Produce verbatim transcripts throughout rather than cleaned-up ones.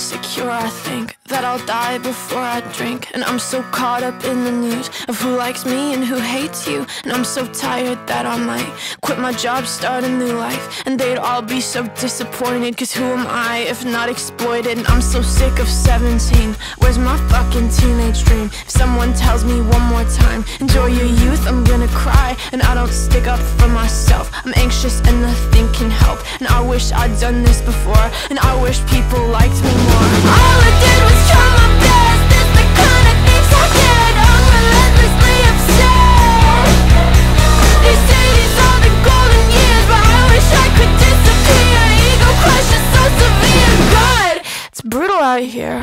insecure, I think that I'll die before I drink. And I'm so caught up in the news of who likes me and who hates you. And I'm so tired that I might quit my job, start a new life. And they'd all be so disappointed, cause who am I if not exploited? And I'm so sick of seventeen, where's my fucking teenage dream? If someone tells me one more time, enjoy your youth, I'm gonna cry. And I don't stick up for myself, I'm anxious and nothing can help. And I wish I'd done this before, and I wish people liked me more. All I did was try my best, it's the kind of things I get. I'm relentlessly upset. They say these are the golden years, but I wish I could disappear. Ego crush is so severe. God, it's brutal out here.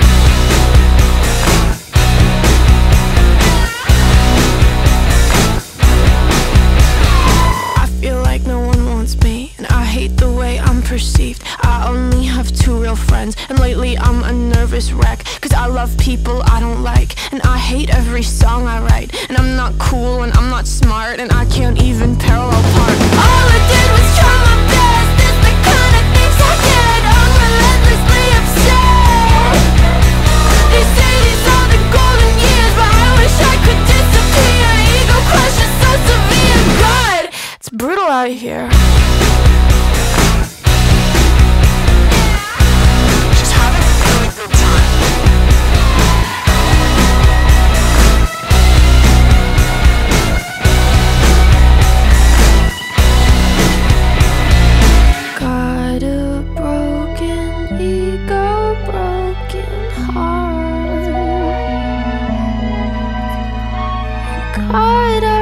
The way I'm perceived, I only have two real friends, and lately I'm a nervous wreck, cause I love people I don't like, and I hate every song I write. And I'm not cool and I'm not smart, and I can't even parallel park. All I did was try my best, it's the kind of things I get. I'm relentlessly upset. They say these are the golden years, but I wish I could disappear. Ego crush is so severe. God, it's brutal out here. Caught up